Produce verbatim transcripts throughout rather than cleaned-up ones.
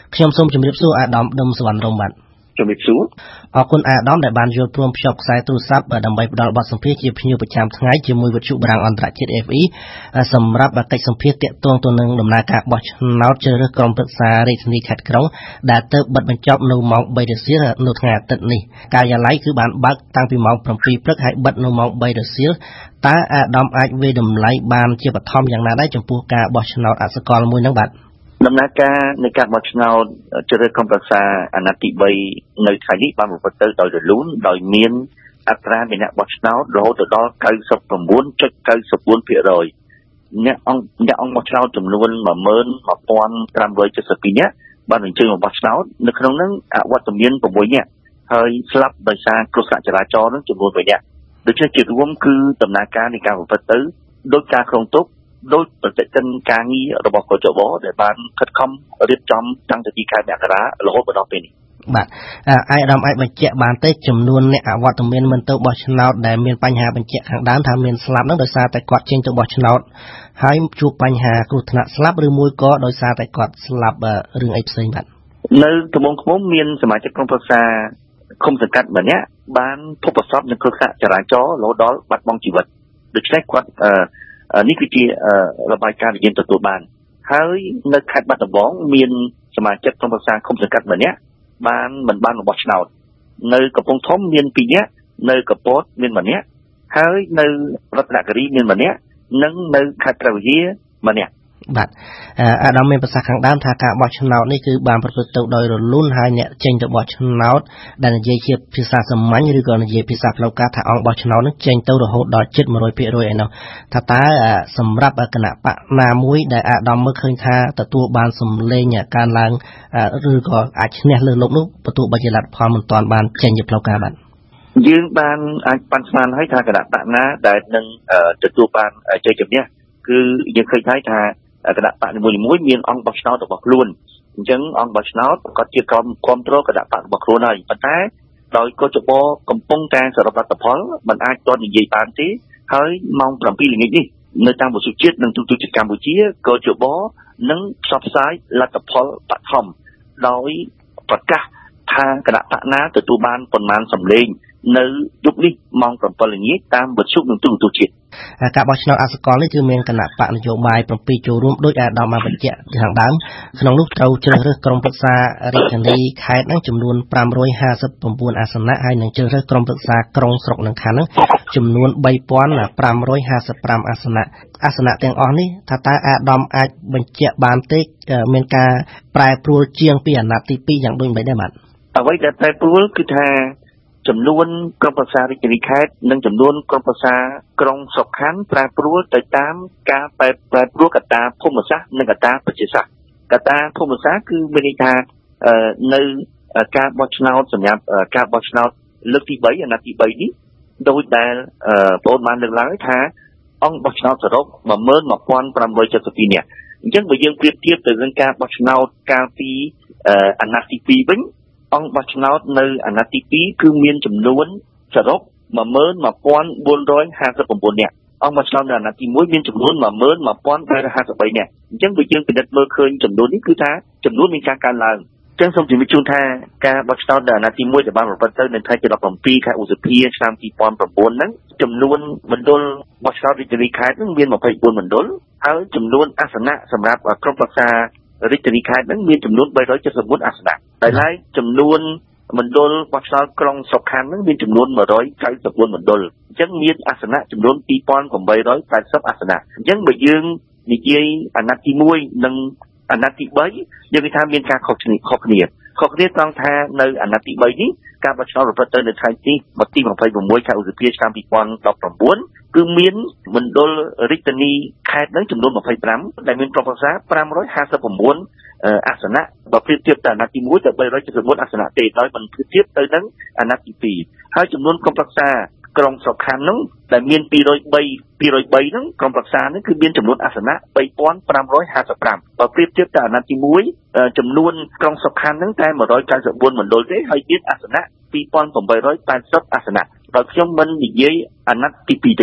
ខ្ញុំសូមជម្រាបសួរអាដាមដុំសវណ្ណរមបាទជំរាបសួរអរគុណអាដាមដែលបានយល់ព្រមភ្ជាប់ខ្សែទូរស័ព្ទដើម្បីផ្ដល់បទសម្ភាសន៍ជាភ្ញៀវប្រចាំថ្ងៃជាមួយវិទ្យុបារាំងអន្តរជាតិ F E សម្រាប់កិច្ចសម្ភាសន៍ទាក់ទងទៅនឹងដំណើរការបោះឆ្នោតជ្រើសរើសក្រុមប្រឹក្សារាជធានីខេត្តក្រុងដែលទើបបិទបញ្ចប់នៅម៉ោងបីរសៀលនៅថ្ងៃអាទិត្យនេះការិយាល័យគឺបានបើកតាំងពីម៉ោងប្រាំពីរព្រឹកហើយបិទនៅម៉ោងបីរសៀលតើអាដាមអាចវាយតម្លៃបានជាបឋមយ៉ាងណាដែរចំពោះការបោះឆ្នោតអសកលមួយហ្នឹងបាទដំណើរការនៃការបោះឆ្នោតជ្រើសរើសក្រុមប្រឹក្សាអាណត្តិទីបីនៅថ្ងៃនេះបានប្រព្រឹត្តទៅដោយរលូនដោយមានអត្រាអ្នកបោះឆ្នោតរហូតទៅដល់ 九十九 ចុច 九十bốn ភាគរយ អ្នកអង្គអ្នកអង្គបោះឆ្នោតចំនួន một nghìn một trăm bảy mươi hai នាក់បានអញ្ជើញមកបោះឆ្នោតនៅក្នុងនោះអវត្តមាន sáu នាក់ហើយស្លាប់ដោយសារគ្រោះថ្នាក់ចរាចរណ៍នោះចំនួន បីនាក់ដូច្នេះជារួមគឺដំណើរការនៃការប្រព្រឹត្តទៅដោយការគ្រោងទុកដោយប្រតិទិនការងាររបស់កោជបដែលបានខិតខំរៀបចំតាំងពីខែមករារហូតដល់ពេលនេះបាទអាយដាមអាចបញ្ជាក់បានទេចំនួនអ្នកអវត្តមានមិនទៅបោះឆ្នោតដែលមានបញ្ហាបញ្ជាក់ខាងដើមថាមានស្លាប់នោះដោយសារតែគាត់ចេញទៅបោះឆ្នោតហើយជួបបញ្ហាគ្រោះថ្នាក់ស្លាប់ឬមួយក៏ដោយសារតែគាត់ស្លាប់រឿងអីផ្សេងបាទនៅត្បូងឃ្មុំមានសមាជិកក្រុមប្រឹក្សាឃុំសង្កាត់ម្នាក់បានភពប្រសពនឹងគ្រោះថ្នាក់ចរាចរណ៍រហូតដល់បាត់បង់ជីវិតដូច្នេះគាត់នេះគឺជារបាយការណ៍ដែលយើងទទួលបានហើយនៅខេត្តបាត់ដំបងមានសមាជិកក្រុមប្រឹក្សាឃុំសង្កាត់ម្នាក់បានមិនបានបោះឆ្នោតនៅកំពង់ធំមានពីរនាក់នៅកពតមានម្នាក់ហើយនៅរតនគិរីមានម្នាក់និងនៅខេត្តព្រះវិហារម្នាក់បាទអាដាមមានប្រសាសន៍ខាងដើមថាការបោះឆ្នោតនេះគឺបានប្រព្រឹត្តទៅដោយរលូនហើយអ្នកចេញទៅបោះឆ្នោតដែលនិយាយជាភាសាសាមញ្ញឬក៏និយាយភាសាផ្លូវការថាអង្គបោះឆ្នោតនឹងចេញទៅរហូតដល់ជិត một trămភាគរយ ឯនោះថាតើសម្រាប់គណៈបកណាមួយដែលអាដាមមើលឃើញថាទទួលបានសម្លេងការឡើងឬក៏អាចឈ្នះលើលោកនោះបន្ទាប់បីជាលទ្ធផលមិនទាន់បានចេញជាផ្លូវការបាទយើងបានអាចប៉ាន់ស្មានហើយថាគណៈបកណាដែលនឹងទទួលបានជ័យជំនះគឺយើងឃើញហើយថាគណៈបកនីមួយៗមានអង្គបោះឆ្នោតរបស់ខ្លួនអញ្ចឹងអង្គបោះឆ្នោតក៏ជាក្រុមគ្រប់គ្រងគណៈបករបស់ខ្លួនហើយប៉ុន្តែដោយកោជបកំពុងតែសរុបលទ្ធផលមិនអាចទាន់និយាយបានទេហើយម៉ោង bảy ល្ងាចនេះនៅតាមវិទ្យុជាតិនិងទូទាំងកម្ពុជាកោជបនឹងផ្សព្វផ្សាយលទ្ធផលបឋមដោយប្រកាសថាគណៈបកណាទទួលបានប៉ុន្មានសម្លេងនៅយប់នេះម៉ោង bảy ល្ងាចតាមវិទ្យុនិងទូទាំងជាតិការបោះឆ្នោតអសកលនេះគឺមានគណៈបកនយោបាយ bảy ចូលរួមដោយអាដាមបានបញ្ជាក់ខាងដើមក្នុងនោះត្រូវជ្រើសរើសក្រុមប្រឹក្សារាជធានីខេត្តនឹងចំនួន ប្រាំរយហាសិបប្រាំ អាសនៈហើយនឹងជ្រើសរើសក្រុមប្រឹក្សាក្រុងស្រុកនិងខណ្ឌនឹងចំនួន បីពាន់ ប្រាំរយហាសិបប្រាំ អាសនៈអាសនៈទាំងអស់នេះថាតើអាដាមអាចបញ្ជាក់បានទេមានការប្រែប្រួលជាងពីអាណត្តិទីពីរយ៉ាងដូចម្តេចដែរបាទអ្វីដែលប្រែប្រួលគឺថាចំនួនក្រុមប្រឹក្សារាជធានីខេត្តនិងចំនួនក្រុមប្រឹក្សាក្រុងស្រុកខណ្ឌប្រែប្រួលទៅតាមការប្រែប្រួលកត្តាភូមិសាស្ត្រនិងកត្តាប្រជាសាស្ត្រកត្តាភូមិសាស្ត្រគឺមានន័យថានៅការបោះឆ្នោតសម្រាប់ការបោះឆ្នោតលើកទីបីអាណត្តិទីបីនេះដោយដែលបងបានលើកឡើងថាអង្គបោះឆ្នោតសរុប một nghìn một trăm bảy mươi hai នាក់អញ្ចឹងបើយើងប្រៀបធៀបទៅនឹងការបោះឆ្នោតកាលពីអាណត្តិទីពីរវិញអង្គបោះឆ្នោតនៅអាណត្តិទីពីរគឺមានចំនួនសរុប một nghìn một trăm bốn mươi hai នាក់អង្គបោះឆ្នោតនៅអាណត្តិទីមួយមានចំនួន một nghìn một trăm hai mươi ba នាក់អញ្ចឹងបើយើងពិនិត្យមើលឃើញចំនួននេះគឺថាចំនួនមានការកើនឡើងអញ្ចឹងសូមជម្រាបជូនថាការបោះឆ្នោតនៅអាណត្តិទីមួយដែលបានប្រព្រឹត្តទៅនៅថ្ងៃទី 17 ខែឧសភាឆ្នាំ hai nghìn không trăm chín ហ្នឹងចំនួនមណ្ឌលបោះឆ្នោតរាជធានីខេត្តហ្នឹងមាន ยี่สิบสี่ មណ្ឌលហើយចំនួនអាសនៈសម្រាប់ក្រុមប្រឹក្សារាជធានីខេត្តហ្នឹងមានចំនួន ba trăm chín mươi mốt អាសនៈដែលឡែកចំនួនមណ្ឌលបោះឆ្នោតក្រុងស្រុកខណ្ឌហ្នឹងមានចំនួន một trăm chín mươi tư មណ្ឌលអញ្ចឹងមានអាសនៈចំនួន hai nghìn tám trăm tám mươi អាសនៈអញ្ចឹងបើយើងនិយាយអាណត្តិទីមួយនិងអាណត្តិទីបីយើងនិយាយថាមានការខុសគ្នាខុសគ្នាខុសគ្នាត្រង់ថានៅអាណត្តិទីបីនេះការបោះឆ្នោតប្រព្រឹត្តទៅនៅថ្ងៃទី ยี่สิบหก ខែឧសភាឆ្នាំ hai nghìn không trăm mười chín គឺមានមណ្ឌលរាជធានីខេត្តហ្នឹងចំនួន ยี่สิบห้า ដែលមានក្រុមប្រឹក្សា five hundred fifty-nine អាសនៈបើប្រៀបធៀបទៅអាណត្តិទីមួយទៅ ba trăm chín mươi mốt អាសនៈទេដោយមិនប្រៀបធៀបទៅនឹងអាណត្តិទីពីរហើយចំនួនក្រុមប្រឹក្សាក្រុងស្រុកខណ្ឌហ្នឹងដែលមាន two hundred three ហ្នឹងក្រុមប្រឹក្សាហ្នឹងគឺមានចំនួនអាសនៈ three thousand five hundred fifty-five បើប្រៀបធៀបទៅអាណត្តិទីមួយចំនួនក្រុងស្រុកខណ្ឌហ្នឹងតែ one hundred ninety-four មណ្ឌលទេហើយមានអាសនៈ two thousand eight hundred eighty អាសនៈបើខ្ញុំមិននិយាយអាណត្តិទីពីរទេ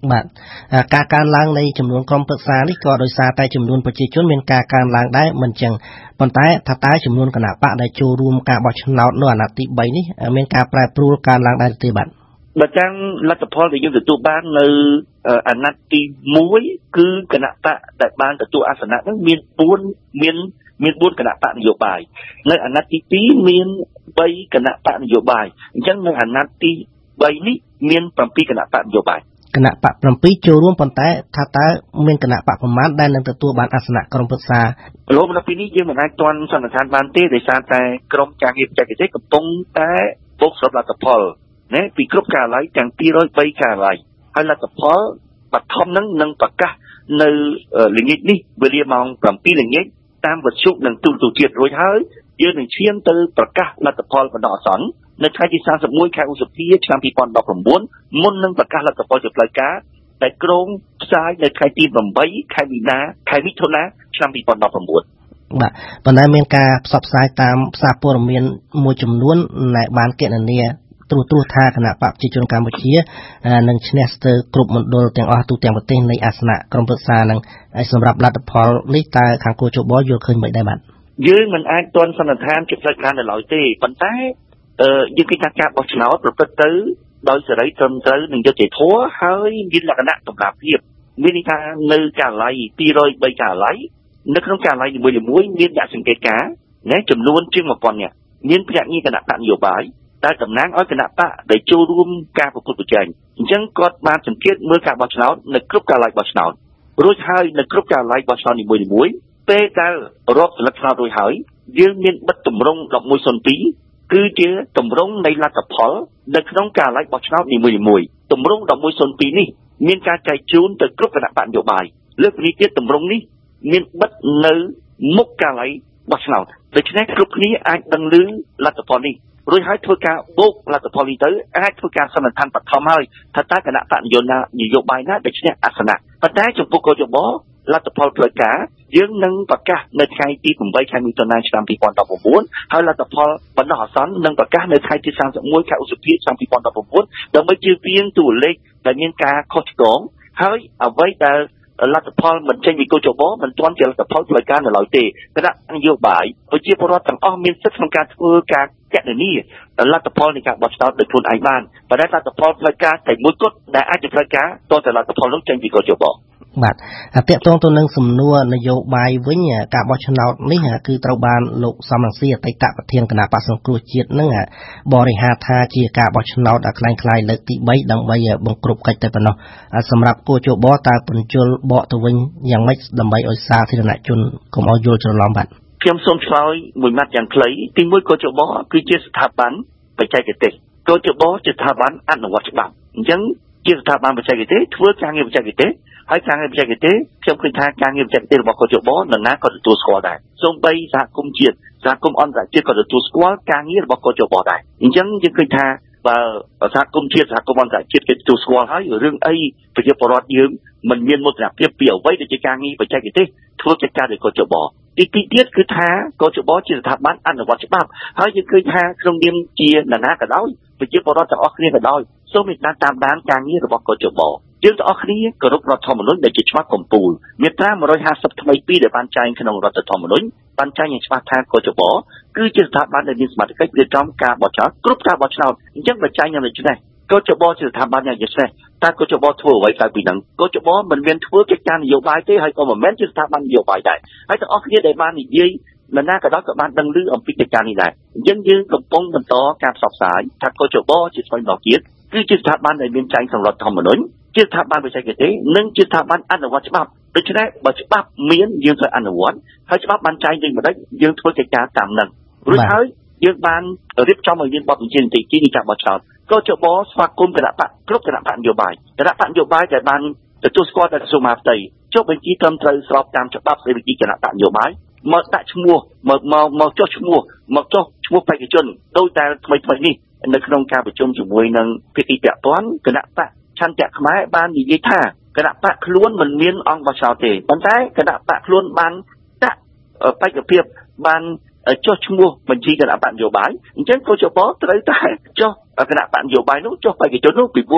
បាទការកើនឡើងនៃចំនួនក្រុមប្រឹក្សានេះក៏ដោយសារតែចំនួនប្រជាជនមានការកើនឡើងដែរមិនចឹងប៉ុន្តែថាតើចំនួនគណៈបកដែលចូលរួមការបោះឆ្នោតនៅអាណត្តិទី3នេះមានការប្រែប្រួលកើនឡើងដែរទេបាទបើតាមលទ្ធផលដែលយើងទទួលបាននៅអាណត្តិទី1គឺគណៈបកដែលបានទទួលអាសនៈហ្នឹងមាន4មានមាន4គណៈបកនយោបាយនៅអាណត្តិទី2មាន3គណៈបកនយោបាយអញ្ចឹងនៅអាណត្តិទី3នេះមាន7គណៈបកនយោបាយគណៈបក7ចូលរួមប៉ុន្តែថាតើមានគណៈបកប្រមាណដែលនឹងទទួលបានអាសនៈក្រុមប្រឹក្សារហូតដល់ពេលនេះយើងមិនអាចទាន់សន្និដ្ឋានបានទេដោយសារតែក្រុមការងារបច្ចេកទេសកំពុងតែបូកសរុបលទ្ធផលណាពីគ្រប់ការិយាល័យទាំងពីររយបីការិយាល័យហើយលទ្ធផលបឋមនឹងនឹងប្រកាសនៅល្ងាចនេះវេលាម៉ោង7ល្ងាចតាមវិទ្យុនិងទូរទស្សន៍ជាតិរួចហើយយើងនឹងឈានទៅប្រកាសលទ្ធផលបណ្ដោះអាសន្ននៅថ្ងៃទី31ខែឧសភាឆ្នាំ2019មុននឹងប្រកាសលទ្ធផលជាផ្លូវការដែលក្រុងផ្សាយនៅថ្ងៃទី8ខែមីនាខែមិថុនាឆ្នាំ2019 បាទប៉ុន្តែមានការផ្សព្វផ្សាយតាមសារព័ត៌មានមួយចំនួនដែលបានគណនាត្រួសត្រាសថាគណៈបកប្រជាជនកម្ពុជានឹងឈ្នះស្ទើរគ្រប់មណ្ឌលទាំងអស់ទូទាំងប្រទេសនៃអាសនៈក្រុមប្រឹក្សានឹងសម្រាប់លទ្ធផលនេះតើខាងគូចបយល់ឃើញមិនដែរបាទយើងមិនអាចទាន់សន្និដ្ឋានជាផ្លូវការនៅឡើយទេប៉ុន្តែយើងគិតថាការបោះឆ្នោតប្រព្រឹត្តទៅដោយសេរីត្រឹមត្រូវនិងយុត្តិធម៌ហើយមានលក្ខណៈតម្លាភាពមានន័យថានៅការិយាល័យពីររយបីការិយាល័យនៅក្នុងការិយាល័យនីមួយៗមានអ្នកសង្កេតការណ៍ណាចំនួនជាង1000នាក់មានភ្នាក់ងារគណៈបកនយោបាយដែលតំណាងឲ្យគណៈបកដែលចូលរួមការប្រកួតប្រជែងអញ្ចឹងគាត់បានសង្កេតមើលការបោះឆ្នោតនៅគ្រប់ការិយាល័យបោះឆ្នោតរួចហើយនៅគ្រប់ការិយាល័យបោះឆ្នោតនីមួយៗពេលដែលរាប់សិលឹកឆ្នោតរួចហើយយើងមានបិទតម្រង11សុនពីរគឺជាតម្រងនៃលទ្ធផលនៅក្នុងការិយាល័យបោះឆ្នោតនីមួយៗតម្រង11សុនពីរនេះមានការចែកជូនទៅគ្រប់គណៈបកនយោបាយលើកនេះទៀតតម្រងនេះមានបិទនៅមុខការិយាល័យបោះឆ្នោតដូច្នេះគ្រប់គ្នាអាចដឹងឮលទ្ធផលនេះរួចហើយធ្វើការបូកលទ្ធផលនេះទៅអាចធ្វើការសន្និដ្ឋានបឋមហើយថាតើគណៈបកនយោបាយនយោបាយណាដែលឈ្នះអាសនៈប៉ុន្តែចំពោះកោចបលទ្ធផលផ្លូវការយើងនឹងប្រកាសនៅថ្ងៃទី8ខែមិថុនាឆ្នាំ2019ហើយលទ្ធផលបណ្ដោះអាសន្ននឹងប្រកាសនៅថ្ងៃទី31ខែឧសភាឆ្នាំ2019ដើម្បីជៀសវាងតួលេខដែលមានការខុសឆ្គងហើយអ្វីដែលលទ្ធផលមិនចេញពីកោចបមិនទាន់ជាលទ្ធផលផ្លូវការនៅឡើយទេគណៈនយោបាយប្រជាពលរដ្ឋទាំងអស់មានសិទ្ធិក្នុងការធ្វើការកណនាលទ្ធផលនៃការបោះឆ្នោតដោយខ្លួនឯងបានប៉ុន្តែលទ្ធផលផ្លូវការតែមួយគត់ដែលអាចជាផ្លូវការតទៅលទ្ធផលនោះចេញពីកោចបបាទតាក់ទងទៅនឹងសំណួរនយោបាយវិញការបោះឆ្នោតនេះគឺត្រូវបានលោកសំរងស៊ីអតីតប្រធានគណៈបក្សសង្គ្រោះជាតិនឹងបរិហារថាជាការបោះឆ្នោតคล้ายៗលើកទី3ដើម្បីបង្ក្រប់កិច្ចតែប៉ុណ្ណោះសម្រាប់គូចបតើបញ្ជលបកទៅវិញយ៉ាងម៉េចដើម្បីឲ្យសាធារណជនកុំឲ្យយល់ច្រឡំបាទខ្ញុំសូមឆ្លើយមួយម៉ាត់យ៉ាងខ្លីទី1គូចបគឺជាស្ថាប័នបច្ចេកទេសគូចបជាស្ថាប័នអនុវត្តច្បាប់អញ្ចឹងជាស្ថាប័នបច្ចេកទេសធ្វើការងារបច្ចេកទេសហើយការងារបច្ចេកទេសខ្ញុំឃើញថាការងារបច្ចេកទេសរបស់កោចបនរណាក៏ទទួលស្គាល់ដែរសូម្បីសហគមន៍ជាតិសហគមន៍អន្តរជាតិក៏ទទួលស្គាល់ការងាររបស់កោចបដែរអញ្ចឹងយើងឃើញថាបើសហគមន៍ជាតិសហគមន៍អន្តរជាតិគេទទួលស្គាល់ហើយរឿងអីប្រជាពលរដ្ឋយើងមិនមានមោទនភាពពីអ្វីដែលជាការងារបច្ចេកទេសធ្វើកិច្ចការដោយកោចបទីពីរទៀតគឺថាកោចបជាស្ថាប័នអនុវត្តច្បាប់ហើយយើងឃើញថាក្នុងនាមជានរណាក៏ដោយប្រជាពលរដ្ឋទាំងអស់គ្នាក៏ដោយសូមមេត្តាតាមដានការងាររបស់កោចបយើងទាំងអស់គ្នាគោរពរដ្ឋធម្មនុញ្ញដែលជាច្បាប់កំពូលមាត្រាone fiftyថ្មីពីរដែលបានចែងក្នុងរដ្ឋធម្មនុញ្ញបានចែងយ៉ាងច្បាស់ថាកោចបគឺជាស្ថាប័នដែលមានសមត្ថកិច្ចរៀបចំការបោះឆ្នោតគ្រប់ការបោះឆ្នោតអញ្ចឹងបើចែងយ៉ាងដូចនេះកោចបជាស្ថាប័នយ៉ាងនេះតើកោចបធ្វើអ្វីក្រៅពីហ្នឹងកោចបមិនមានធ្វើកិច្ចការនយោបាយទេហើយក៏មិនមែនជាស្ថាប័ននយោបាយដែរហើយទាំងអស់គ្នាដែលបាននិយាយនរណាក៏ដោយក៏បានដឹងឮអំពីកិច្ចការនេះដែរអញ្ចឹងយើងកំពុងបន្តការផ្សព្វផ្សាយថាកោចបជាស្វ័យម្ដងទៀតគឺជាស្ថាប័នដែលមានចែងក្នុងរដ្ឋធម្មនុញ្ញជាស្ថាប័នបច្ចេកទេសនិងជាស្ថាប័នអនុវត្តច្បាប់ដូច្នេះបើច្បាប់មានយើងត្រូវអនុវត្តហើយច្បាប់បានចែងយ៉ាងម៉េចយើងធ្វើកិច្ចការតាមនឹងរួចហើយយើងបានរៀបចំឲ្យមានបទបញ្ជានីតិនៃការបោះឆ្នោតកោចបស្វាគមន៍គណៈបកគ្រប់គណៈបកនយោបាយគណៈបកនយោបាយដែលបានទទួលស្គាល់ដោយក្រសួងមហាផ្ទៃចុះបញ្ជីត្រឹមត្រូវស្របតាមច្បាប់ស្តីពីគណៈបកនយោបាយមកដាក់ឈ្មោះមកមកមកចុះឈ្មោះមកចុះឈ្មោះបេក្ខជនដោយតែថ្មីថ្មីនេះនៅក្នុងការប្រជុំជាមួយនឹងភាគីពាក់ព័ន្ធគណៈបកឆន្ទៈខ្មែរបាននិយាយថាគណៈបកខ្លួនមិនមានអង្គបោះឆ្នោតទេប៉ុន្តែគណៈបកខ្លួនបានដាក់បេក្ខភាពបានចុះឈ្មោះបញ្ជីគណៈបកនយោបាយអញ្ចឹងកោចបត្រូវតែចុះគណៈបកនយោបាយនោះចុះបេក្ខជននោះពីព្រោះ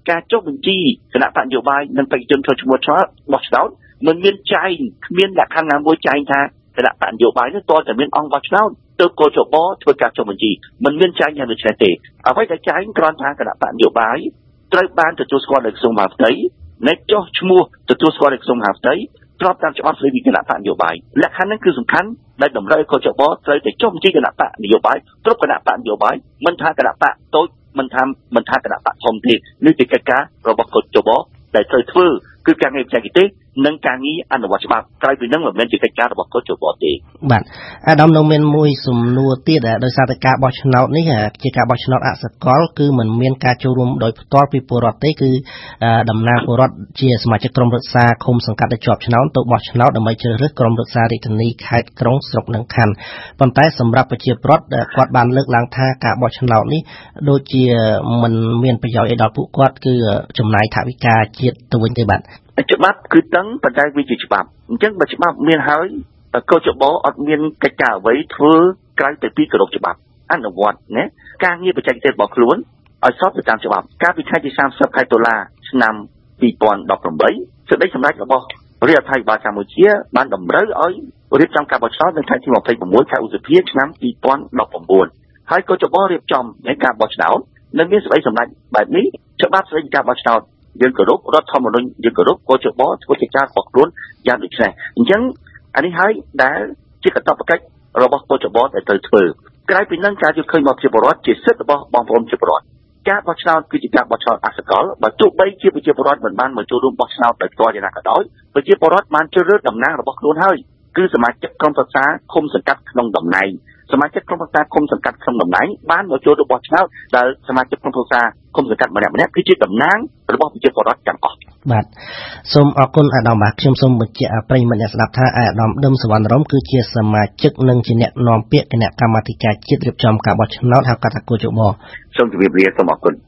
ការចុះបញ្ជីគណៈបកនយោបាយនិងបេក្ខជនចូលឈ្មោះឆ្នោតបោះឆ្នោតមិនមានចែងគ្មានលក្ខខណ្ឌណាមួយចែងថាគណៈបកនយោបាយនោះតើតែមានអង្គបោះឆ្នោតទើបកោជបធ្វើការចុះបញ្ជីមិនមានចែងយ៉ាងដូចនេះទេអ្វីដែលចែងគ្រាន់ថាគណៈបកនយោបាយត្រូវបានទទួលស្គាល់ដោយក្រសួងមហាផ្ទៃនៃចុះឈ្មោះទទួលស្គាល់ដោយក្រសួងមហាផ្ទៃស្របតាមច្បាប់ស្តីពីគណៈបកនយោបាយលក្ខខណ្ឌនេះគឺសំខាន់ដែលតម្រូវឲ្យកោជបត្រូវតែចុះបញ្ជីគណៈបកនយោបាយគ្រប់គណៈបកនយោបាយមិនថាគណៈបកតូចមិនថាមិនថាគណៈបកធំទេនេះជាកិច្ចការរបស់កោជបដែលត្រូវធ្វើគឺការងារបច្ចេកទេសនិងការងារអនុវត្តច្បាប់ក្រៅពីនឹងមិនមែនជាកិច្ចការរបស់កោជបទេបាទអាដាមនៅមានមួយសំណួរទៀតដោយសារតែការបោះឆ្នោតនេះជាការបោះឆ្នោតអសកលគឺមិនមានការចូលរួមដោយផ្ទាល់ពីពលរដ្ឋទេគឺតំណាងពលរដ្ឋជាសមាជិកក្រុមប្រឹក្សាឃុំសង្កាត់ដែលជាប់ឆ្នោតទៅបោះឆ្នោតដើម្បីជ្រើសរើសក្រុមប្រឹក្សារាជធានីខេត្តក្រុងស្រុកនិងខណ្ឌប៉ុន្តែសម្រាប់ប្រជាពលរដ្ឋគាត់បានលើកឡើងថាការបោះឆ្នោតនេះដូចជាមិនមានប្រយោជន៍អីដល់ពួកគាត់គឺចំណាយថវិកាជាតិទៅវិញទេបាទច្បាប់គឺតឹងប៉ុន្តែវាជាច្បាប់អញ្ចឹងបើច្បាប់មានហើយកោជបអត់មានកិច្ចការអ្វីធ្វើក្រៅទៅពីគោរពច្បាប់អនុវត្តណាការងារបច្ចេកទេសរបស់ខ្លួនឲ្យស្របទៅតាមច្បាប់កាលពីខែទីសាមសិបខែតុលាឆ្នាំពីរពាន់ដប់ប្រាំបីសេចក្តីសម្រេចរបស់រដ្ឋាភិបាលកម្ពុជាបានតម្រូវឲ្យរៀបចំការបោះឆ្នោតនៅថ្ងៃទីម្ភៃប្រាំមួយខែឧសភាឆ្នាំពីរពាន់ដប់ប្រាំបួនហើយកោជបរៀបចំនៃការបោះឆ្នោតនៅមានសេចក្តីសម្រេចបែបនេះច្បាប់ស្តីពីការបោះឆ្នោតយើងគោរពរដ្ឋធម្មនុញ្ញយើងគោរពកោជបធ្វើកិច្ចការរបស់ខ្លួនយ៉ាងដូចនេះអញ្ចឹងអានេះហើយដែលជាកាតព្វកិច្ចរបស់កោជបដែលត្រូវធ្វើក្រៅពីនឹងការយល់ឃើញរបស់ប្រជាពលរដ្ឋជាសិទ្ធិរបស់បងប្អូនប្រជាពលរដ្ឋការបោះឆ្នោតគឺជាការបោះឆ្នោតអសកលបើទោះបីជាប្រជាពលរដ្ឋមិនបានមកចូលរួមបោះឆ្នោតដោយផ្ទាល់យ៉ាងណាក៏ដោយប្រជាពលរដ្ឋបានជ្រើសរើសតំណាងរបស់ខ្លួនហើយគឺសមាជិកក្រុមប្រឹក្សាឃុំសង្កាត់ក្នុងតំណែងសមាជិកក្រុមប្រឹក្សាឃុំសង្កាត់ក្នុងតំណែងបានមកចូលរួមបោះឆ្នោតដែលសមាជិកក្រុមប្រឹក្សាឃុំសង្កាត់ម្នាក់ម្នាក់គឺជាតំណាងរបស់ប្រជាពលរដ្ឋទាំងអស់បាទសូមអរគុណអាដាមបាទខ្ញុំសូមបញ្ជាក់ប្រិយមិត្តអ្នកស្ដាប់ថាអាដាមដឹមសវណ្ណរមគឺជាសមាជិកនិងជាអ្នកនាំពាក្យគណៈកម្មាធិការជាតិរៀបចំការបោះឆ្នោតហៅកាត់ថាកោជបសូមជម្រាបលាសូមអរគុណ